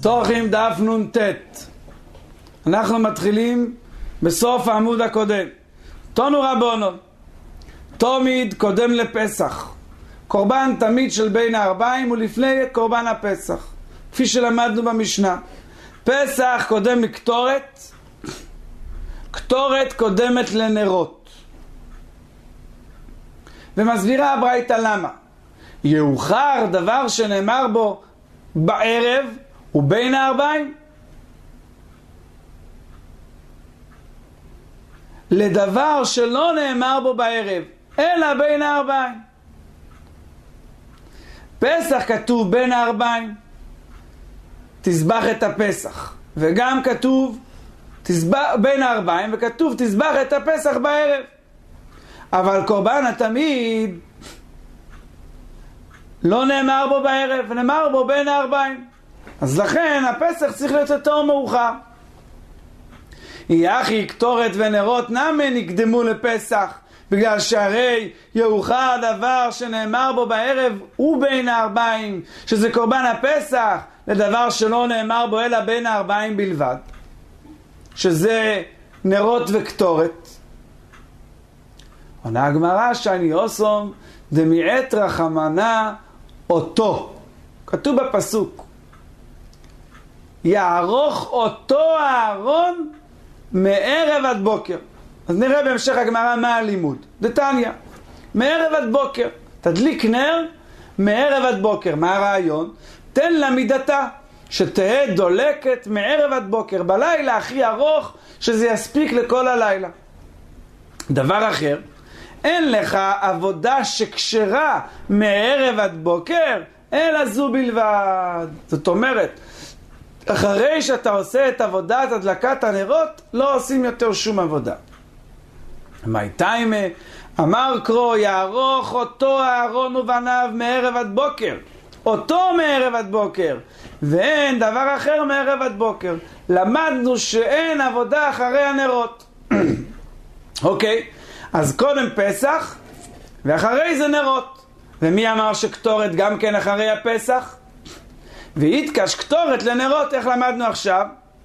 תוכים דף נ"ט. אנחנו מתחילים בסוף העמוד הקודם. תונו רבונון, תמיד קודם לפסח. קורבן תמיד של בין הארבעים הוא לפני קורבן הפסח, כפי שלמדנו במשנה. פסח קודם לקטורת, קטורת קודמת לנרות. ומסבירה הברייתא למה. יאוחר דבר שנאמר בו בערב ובין הארבעים, לדבר שלא נאמר בו בערב אלא בין הארבעים. פסח כתוב בין הארבעים, תזבח את הפסח, וגם כתוב בין הארבעים וכתוב תזבח את הפסח בערב. אבל קורבן התמיד לא נאמר בו בערב, נאמר בו בין הארבעים. אז לכן הפסח צריך להיות יותר מאוחר. יחי קטורת ונרות נמה נקדמו לפסח, בגלל שהרי יאוחר הדבר שנאמר בו בערב הוא בין הארבעים, שזה קורבן הפסח, לדבר שלא נאמר בו אלא בין הארבעים בלבד, שזה נרות וקטורת. עונה הגמרא שאני אוסום דמיעת רחמנה אותו. כתוב בפסוק יערוך אותו הארון מערב עד בוקר. אז נראה בהמשך הגמרא מה הלימוד. דתניא, מערב עד בוקר תדליק נר מערב עד בוקר. מה הרעיון? תן לה מידתה שתהא דולקת מערב עד בוקר, בלילה הכי ארוך, שזה יספיק לכל הלילה. דבר אחר, אין לך עבודה שקשרה מערב עד בוקר אלא זו בלבד. זאת אומרת, אחרי שאתה עושה את עבודת הדלקת הנרות לא עושים יותר שום עבודה. מי תימה? אמר קרוא יערוך אותו הארון ובניו מערב עד בוקר, אותו מערב עד בוקר, ואין דבר אחר מערב עד בוקר. למדנו שאין עבודה אחרי הנרות. אוקיי, אז קודם פסח ואחרי זה נרות. ומי אמר שקטורת גם כן אחרי הפסח? והתקש קטורת לנרות. איך למדנו עכשיו?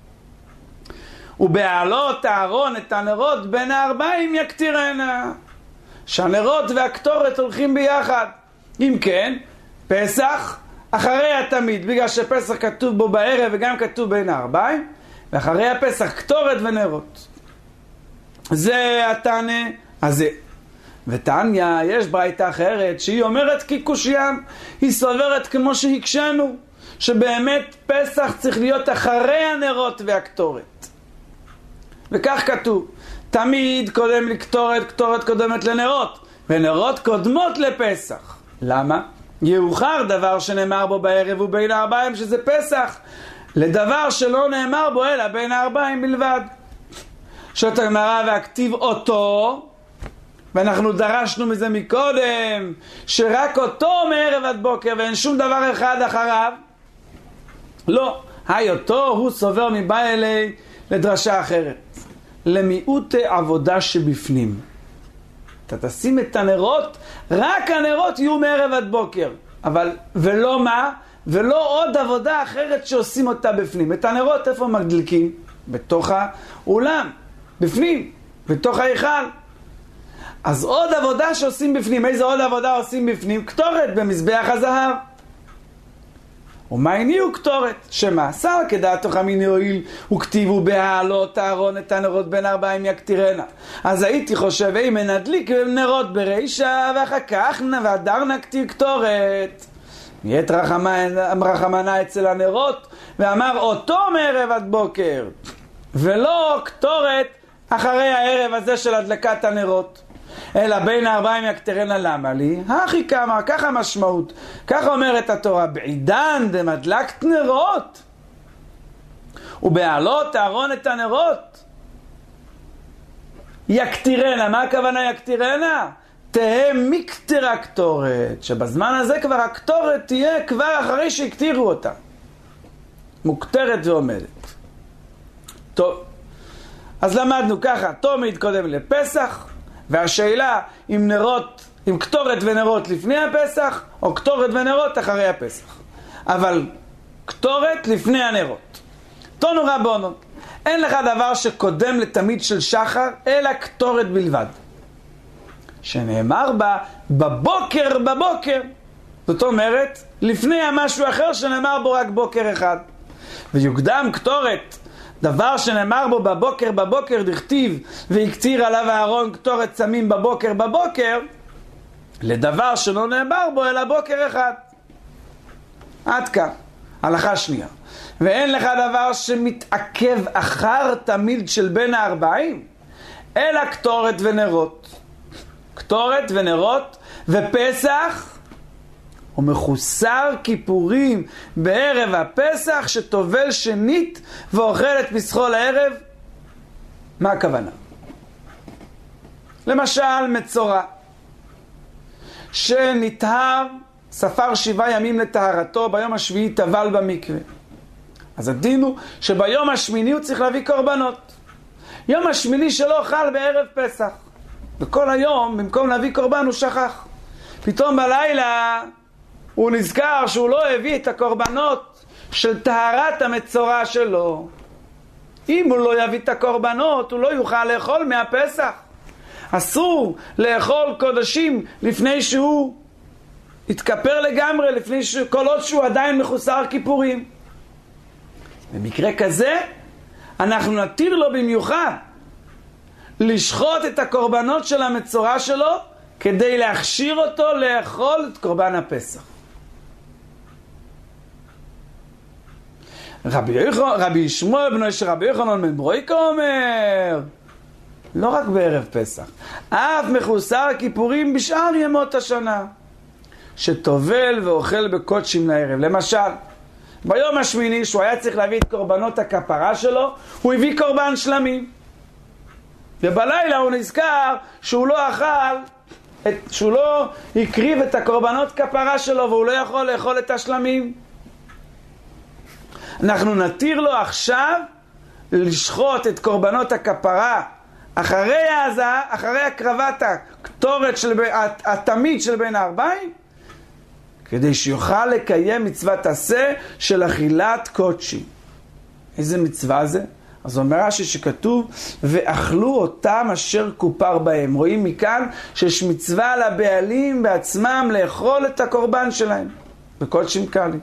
ובעלות הארון את הנרות בין הארבעים יקטירנה, שהנרות והקטורת הולכים ביחד. אם כן, פסח אחרי התמיד, בגלל שפסח כתוב בו בערב וגם כתוב בין הארבעים, ואחרי הפסח קטורת ונרות. זה התנא הזה. ותניא, יש ברייתא אחרת שהיא אומרת כקושיין, היא סוברת כמו שהקשנו, שבאמת פסח צריך להיות אחרי הנרות והקטורת. וכך כתוב, תמיד קודם לקטורת, קטורת קודמת לנרות, ונרות קודמות לפסח. למה? יאוחר דבר שנאמר בו בערב ובין הארבעים, שזה פסח, לדבר שלא נאמר בו אלא בין הארבעים בלבד. שאת הגמרא והכתיב אותו, ואנחנו דרשנו מזה מקודם, שרק אותו מערב עד בוקר ואין שום דבר אחד אחריו. לא, אותו הוא סובר מבא אלי לדרשה אחרת, למיעוט עבודה שבפנים. אתה תשים את הנרות, רק הנרות יהיו מערב עד בוקר, אבל ולא מה? ולא עוד עבודה אחרת שעושים אותה בפנים. את הנרות איפה מדליקים? בתוך האולם, בפנים, בתוך ההיכל. אז עוד עבודה שעושים בפנים. איזה עוד עבודה עושים בפנים? קטורת במזבח הזהב. ומה הניעו קטורת? שמה? שר כדעתו חמיני הועיל וכתיבו בהעלות הארון את הנרות בין הארבעים יקטירנה. אז הייתי חושב אם נדליק נרות ברישה ואחר כך והדר נקטיר קטורת. נהיית רחמנה אצל הנרות ואמר אותו מערב עד בוקר, ולא קטורת אחרי הערב הזה של הדלקת הנרות, אלא בין הארבעים יקטרנה. למה לי? הכי כמה, ככה משמעות, ככה אומרת התורה, בעידן דמדלקת נרות ובעלות הארון את הנרות יקטירנה. מה הכוונה יקטירנה? תהא מקטרה קטורת, שבזמן הזה כבר הקטורת תהיה כבר אחרי שהקטירו אותה, מוקטרת ועומדת. טוב, אז למדנו ככה, תמיד קודם לפסח, והשאלה אם נרות, אם קטורת ונרות לפני הפסח, או קטורת ונרות אחרי הפסח. אבל קטורת לפני הנרות. תונו רבונו, אין לך דבר שקודם לתמיד של שחר, אלא קטורת בלבד. שנאמר בה, בבוקר. זאת אומרת, לפני המשהו אחר שנאמר בו רק בוקר אחד. ויוקדם קטורת, דבר שנאמר בו בבוקר דכתיב, והקטיר עליו אהרון קטורת צמים בבוקר, לדבר שלא נאמר בו אלא בוקר אחד. עד כאן. הלכה שנייה. ואין לך דבר שמתעכב אחר תמיד של בין הארבעים, אלא קטורת ונרות. קטורת ונרות ופסח, ומחוסר כיפורים בערב הפסח שטובל שנית ואוכל את פסחו לערב. מה הכוונה? למשל מצורע שנטהר, ספר 7 ימים לטהרתו, ביום השביעי טבל במקווה. אז הדין הוא שביום השמיני הוא צריך להביא קורבנות. יום השמיני שלו חל בערב פסח, וכל היום במקום להביא קורבן הוא שכח. פתאום בלילה הוא נזכר שהוא לא הביא את הקורבנות של טהרת המצורע שלו. אם הוא לא יביא את הקורבנות הוא לא יוכל לאכול מהפסח. אסור לאכול קודשים לפני שהוא יתכפר לגמרי, כל עוד שהוא עדיין מחוסר כיפורים. במקרה כזה אנחנו נתיר לו במיוחד לשחוט את הקורבנות של המצורע שלו כדי להכשיר אותו לאכול את קורבן הפסח. רבי ישמעאל בנו של רבי יוחנן בן ברויקה אומר, לא רק בערב פסח, אף מחוסר כיפורים בשאר ימות השנה, שטובל ואוכל בקודשים לערב. למשל, ביום השמיני שהוא היה צריך להביא את קורבנות הכפרה שלו, הוא הביא קורבן שלמים. ובלילה הוא נזכר שהוא לא אכל, שהוא לא הקריב את הקורבנות כפרה שלו, והוא לא יכול לאכול את השלמים. אנחנו נתיר לו עכשיו לשחוט את קורבנות הכפרה אחרי הקרבת הקטורת התמיד של בין הארבעים, כדי שיוכל לקיים מצוות עשה של אכילת קודשים. איזה מצווה זה? אז אומר רש"י שכתוב ואכלו אותם אשר כופר בהם. רואים מכאן שיש מצווה לבעלים בעצמם לאכול את הקורבן שלהם בקודשים קלים.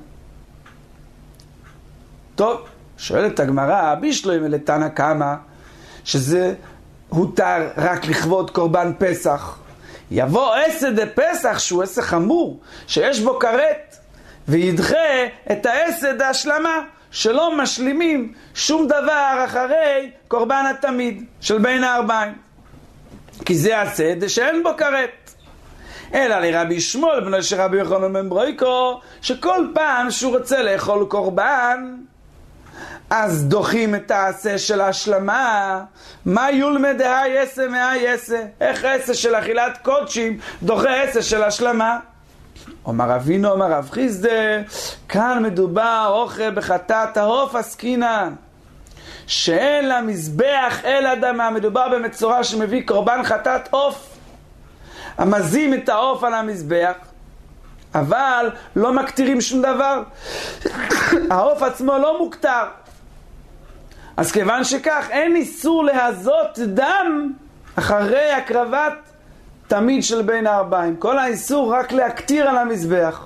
טוב, שואלת הגמרא, בישלוים לתנא קמא שזה הותר רק לכבוד קורבן פסח. יבוא עשד הפסח שהוא עסק חמור שיש בו כרת וידחה את העשד ההשלמה שלא משלימים שום דבר אחרי קורבן התמיד של בין הארבעים, כי זה עשד שאין בו כרת. אלא לרבי ישמעאל בנו של רבי יוחנן בן ברויקה שכל פעם שהוא רוצה לאכול קורבן אז דוחים את העשה של ההשלמה. מה יולמד העשה מהעשה? איך עשה של אכילת קודשים דוחה עשה של השלמה? אומר אבינו אומר רב חיסדא, כאן מדובר אוכל בחטאת העוף עסקינן, שאין לה מזבח אלא דמה. מדובר במצורע שמביא קורבן חטאת עוף, המזים את העוף על המזבח, אבל לא מקטירים שום דבר. העוף עצמו לא מוקטר. אז כיוון שכך אין איסור להזות דם אחרי הקרבת תמיד של בין הארבעים. כל האיסור רק להקטיר על המזבח.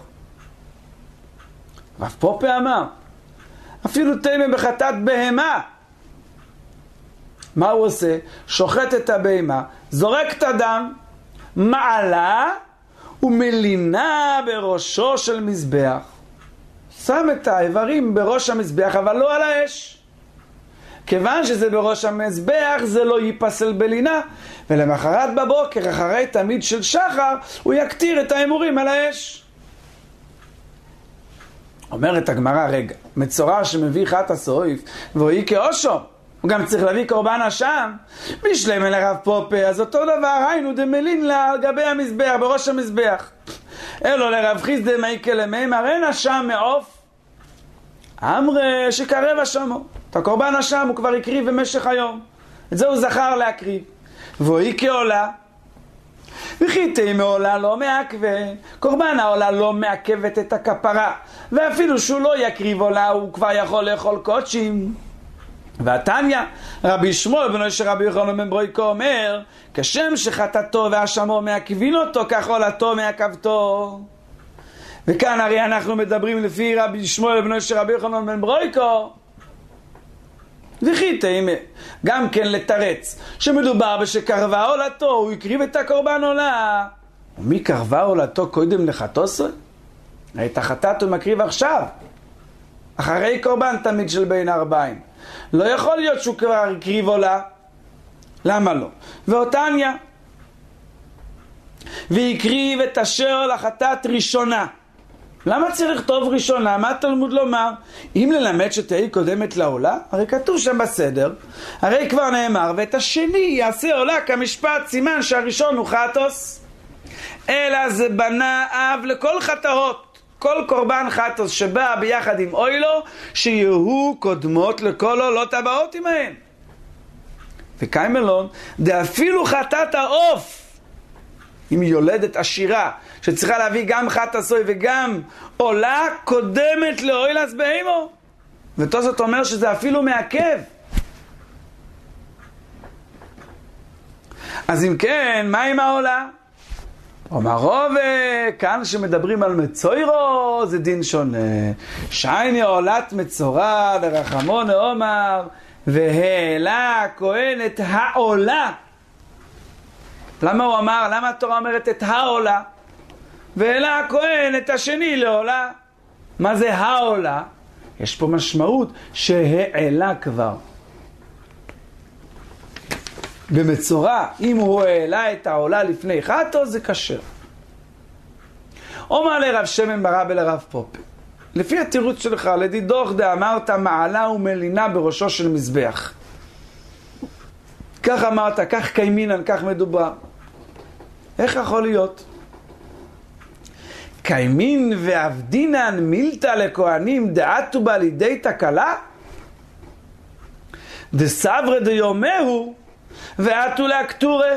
רב פופה אמר, אפילו תימא בחטאת בהמה. מה הוא עושה? שוחט את הבהמה, זורק את הדם, מעלה ומלינה בראשו של מזבח. שם את האיברים בראש המזבח, אבל לא על האש. כיוון שזה בראש המזבח, זה לא ייפסל בלינה, ולמחרת בבוקר, אחרי תמיד של שחר, הוא יקטיר את האמורים על האש. אומרת הגמרא, רגע, מצורע שמביא חטא סויף, והוא כאושו, הוא גם צריך להביא קורבן אשם, בשלם אל הרב פופה, אז אותו דבר, היינו דמלין לה על גבי המזבח, בראש המזבח. אלו לרב חיסדא מייקל למימר, אין אשם מעוף, אמרה שקרב אשמו. את הקורבן אשם הוא כבר הקריב במשך היום, את זה הוא זכר להקריב. והוא כעולה, וכי תהי מעולה לא מעכבה, קורבן העולה לא מעכבת את הכפרה, ואפילו שהוא לא יקריב עולה הוא כבר יכול לאכול קודשים. והתניא, רבי שמואל בנו של רבי יוחנן בן ברויקו אומר, כשם שחטאתו ואשמו מעכבין אותו, כך עולתו מעכבתו. וכאן הרי אנחנו מדברים לפי רבי שמואל בנו של רבי יוחנן בן ברויקו, וכי תהי גם כן לתרץ שמדובר בשקרבה עולתו, הוא הקריב את הקורבן עולה. ומי קרבה עולתו קודם לחטאתו? את החטאת הוא מקריב עכשיו, אחרי קורבן תמיד של בין הארבעים. לא יכול להיות שהוא כבר הקריב עולה. למה לא? ואותניה, והקריב את אשר לחטאת ראשונה. למה צריך לכתוב ראשונה? מה התלמוד לומר? אם ללמד שתהי קודמת לעולה? הרי כתוב שם בסדר, הרי כבר נאמר, ואת השני יעשה עולה כמשפט, סימן שהראשון הוא חטאוס. אלא זה בנה אב לכל חטאות, כל קורבן חטאוס שבא ביחד עם אוילו, שיהיו קודמות לכל עולות הבאות עמהם. וקיימלון, דאפילו חטאת העוף, אם היא יולדת עשירה, שצריכה להביא גם חטאסוי וגם עולה, קודמת לאוילס בהימו. ותוספות אומר שזה אפילו מעכב. אז אם כן, מה עם העולה? אומר רוב, כאן שמדברים על מצוירו, זה דין שונה. שייני עולת מצורע לרחמון אומר, והעלה הכהן את העולה. למה הוא אמר? למה התורה אומרת את העולה? והעלה הכהן את השני לעולה. מה זה העולה? יש פה משמעות שהעלה כבר. במצורע, אם הוא העלה את העולה לפני חטאו, זה כשר. אומר לרב שמן ברב לרב פופי, לפי התירוץ שלך, לדידוך דאמרת מעלה ומלינה בראשו של מזבח. כך אמרת, כך קיימינן, כך מדובר. איך יכול להיות? קיימין ועבדינן מילתא לכהנים דעתו בה לידי תקלה? דסברי דיומרו ועתו להקטורי.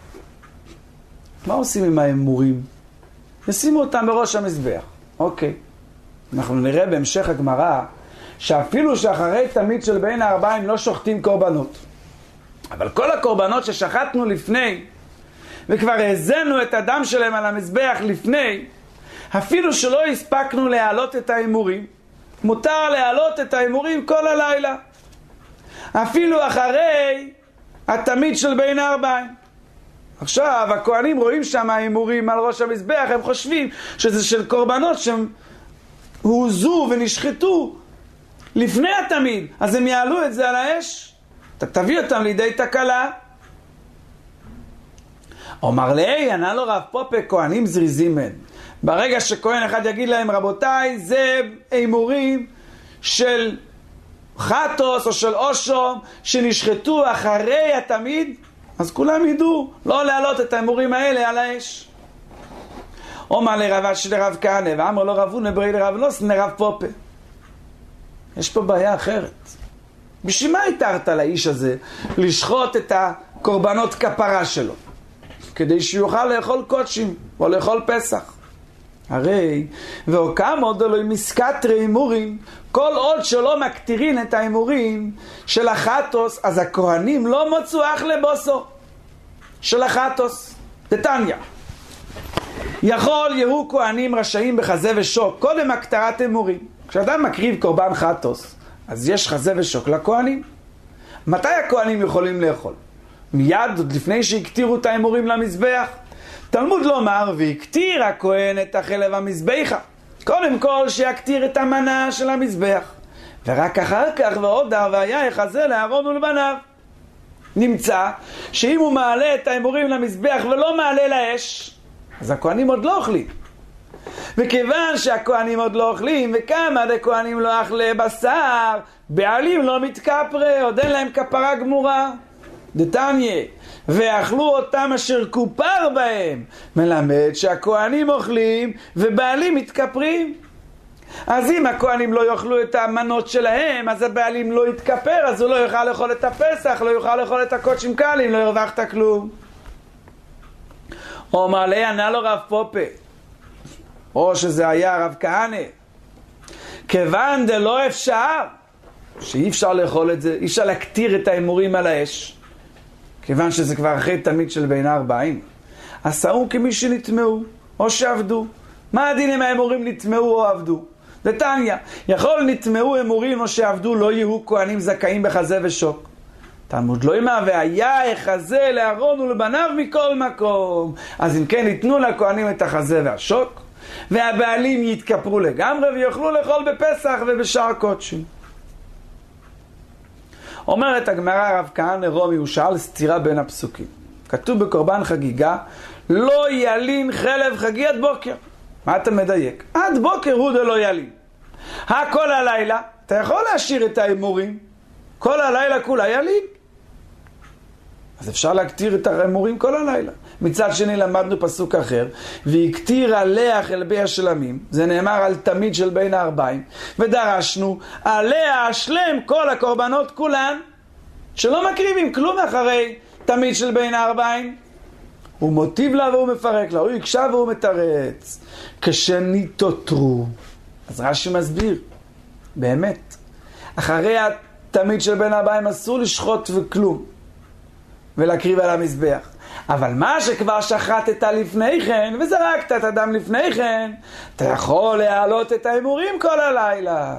מה עושים עם האמורים? ישימו אותם בראש המזבח. אוקיי. אנחנו נראה בהמשך הגמרא שאפילו שאחרי תמיד של בין הארבעים לא שוחטים קורבנות. אבל כל הקורבנות ששחטנו לפני וכבר הזנו את הדם שלהם על המזבח לפני, אפילו שלא הספקנו להעלות את האמורים, מותר להעלות את האמורים כל הלילה. אפילו אחרי התמיד של בין הארבעים. עכשיו הכהנים רואים שם האמורים על ראש המזבח, הם חושבים שזה של קורבנות שהם הוזו ונשחטו לפני התמיד, אז הם יעלו את זה על האש, תביא אותם לידי תקלה. אומר לי, ענה לו רב פופה, כהנים זריזים הם. ברגע שכהן אחד יגיד להם, רבותיי, זה אמורים של חטוס או של אושום שנשחטו אחרי התמיד, אז כולם ידעו לא להעלות את האמורים האלה על האש. אומר לרב של רב כהנא, ואמר לו רב הונא ברי לרב נוסן לרב פופה, יש פה בעיה אחרת. בשביל מה התרת לאיש הזה לשחוט את הקורבנות כפרה שלו? כדי שיוכל לאכול קודשים או לאכול פסח. הרי ואוקם עוד אלוהי מסקטרי אמורים, כל עוד שלא מקטירין את האמורים של החטוס, אז הכהנים לא מצאו אך לבוסו של החטוס. דתניא, יכול יהיו כהנים רשאים בחזה ושוק קודם הקטרת אמורים. כשאדם מקריב קורבן חטוס, אז יש חזה ושוק לכהנים. מתי הכהנים יכולים לאכול? מיד, עוד לפני שהקטירו את האמורים למזבח. תלמוד לומר, והקטיר הכהן את החלב המזבחה. קודם כל שיקטיר את המנה של המזבח, ורק אחר כך והודר והיה יחזה לאהרון ולבניו. נמצא שאם הוא מעלה את האמורים למזבח ולא מעלה לאש, אז הכהנים עוד לא אוכלים. וכיוון שהכהנים עוד לא אוכלים, וכמה הכהנים לא אכלי בשר, בעלים לא מתכפרה, עוד אין להם כפרה גמורה. דתניא, ואכלו אותם אשר קופר בהם, מלמד שהכהנים אוכלים ובעלים מתכפרים. אז אם הכהנים לא יאכלו את המנות שלהם, אז הבעלים לא יתכפר, אז הוא לא יוכל לאכול את הפסח, לא יוכל לאכול את הקודשים קלים, לא ירווחת כלום. או מעלה ענה לו רב פופה, או שזה היה רב כהנא, כיוון דלא אפשר, שאי אפשר לאכול את זה, אי אפשר להקטיר את האמורים על האש, כיוון שזה כבר אחרי תמיד של בין הארבעים, עשאו כמי שנטמעו או שעבדו. מה הדין אם האמורים נטמעו או עבדו? דתניא, יכול נטמעו אמורים או שעבדו, לא יהיו כהנים זכאים בחזה ושוק. תלמוד לא ימה, והיה החזה לאהרון ולבניו מכל מקום. אז אם כן ייתנו לכהנים את החזה והשוק, והבעלים יתכפרו לגמרי ויוכלו לאכול בפסח ובשאר קודשים. אומרת הגמרא, רב כהנא רומי, הוא שאל סתירה בין הפסוקים. כתוב בקורבן חגיגה, לא ילין חלב חגי עד בוקר. מה אתה מדייק? עד בוקר הוא דלא ילין. כל הלילה, אתה יכול להשאיר את האמורים, כל הלילה כולה ילין. אז אפשר להקטיר את האמורים כל הלילה. מצד שני למדנו פסוק אחר, והקטיר עליה חלבי השלמים, זה נאמר על תמיד של בין הארבעים, ודרשנו עליה השלם כל הקורבנות כולן, שלא מקריבים כלום אחרי תמיד של בין הארבעים. הוא מוטיב לה והוא מפרק לה, הוא יקשב והוא מתרץ, כשניתותרו. אז רש"י מסביר, באמת, אחרי התמיד של בין הארבעים אסור לשחוט וכלום, ולהקריב על המזבח. אבל מה שכבר שחטת לפני כן, וזרקת את הדם לפני כן, אתה יכול להעלות את האמורים כל הלילה.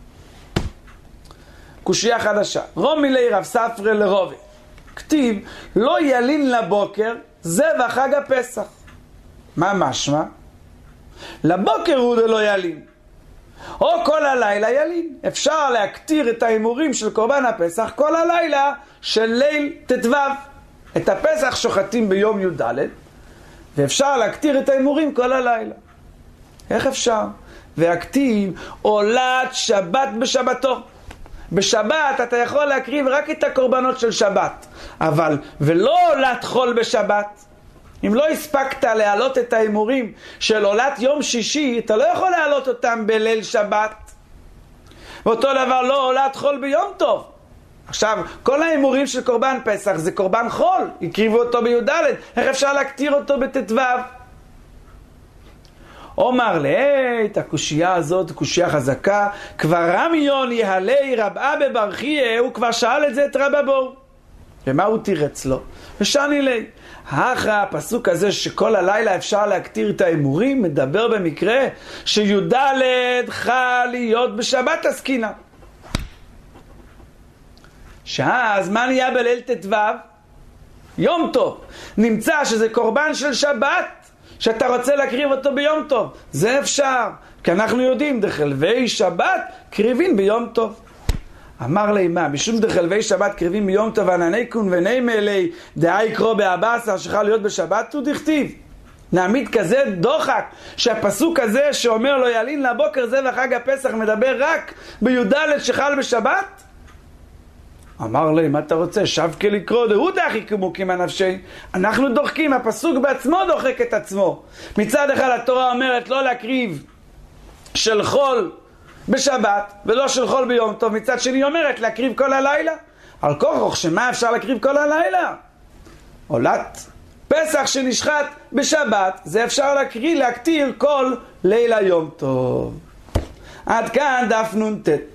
קושיה חדשה. רומי לי רב ספרא לרובי. כתיב, לא ילין לבוקר, זה וחג הפסח. מה משמע? לבוקר הוא דלא ילין. או כל הלילה ילין. אפשר להקטיר את האמורים של קורבן הפסח כל הלילה של ליל תתוו. את הפסח שוחטים ביום י"ד, ואפשר להקטיר את האמורים כל הלילה. איך אפשר? והכתיב עולת שבת בשבתו. בשבת אתה יכול להקריב רק את הקורבנות של שבת, אבל ולא עולת חול בשבת. אם לא הספקת להעלות את האמורים של עולת יום שישי, אתה לא יכול להעלות אותם בליל שבת. ואותו דבר לא עולת חול ביום טוב. עכשיו, כל האמורים של קורבן פסח זה קורבן חול, הקריבו אותו בי"ד, איך אפשר להקטיר אותו בתתוו? אומר לי, את הקושייה הזאת, קושייה חזקה, כבר רמי יוני יהלי רב אבא בר חייא, הוא כבר שאל את זה את רב אבור. ומה הוא תירץ לו? ושאני לי, הפסוק הזה שכל הלילה אפשר להקטיר את האמורים, מדבר במקרה שי"ד חל להיות בשבת עסקינן. שאז מה נהיה בליל תתוו? יום טוב. נמצא שזה קורבן של שבת, שאתה רוצה להקריב אותו ביום טוב. זה אפשר, כי אנחנו יודעים, דחלבי שבת קריבים ביום טוב. אמר לי מה, משום דחלבי שבת קריבים ביום טוב, ענני קון ונעימה לי, דאי קרוא באבסר שחל להיות בשבת, הוא דכתיב. נעמיד כזה דוחק, שהפסוק הזה שאומר לו ילין לבוקר זה וחג הפסח מדבר רק בי"ד שחל בשבת? אמר לי, מה אתה רוצה? שבקה לקרוא, דהוא דחי כמוקים הנפשי. אנחנו דוחקים, הפסוק בעצמו דוחק את עצמו. מצד אחד התורה אומרת לא להקריב של חול בשבת, ולא של חול ביום טוב. מצד שני אומרת להקריב כל הלילה. על כורח שמה אפשר להקריב כל הלילה? עולת פסח שנשחט בשבת, זה אפשר להקטיר כל לילה יום טוב. עד כאן דף נ"ט.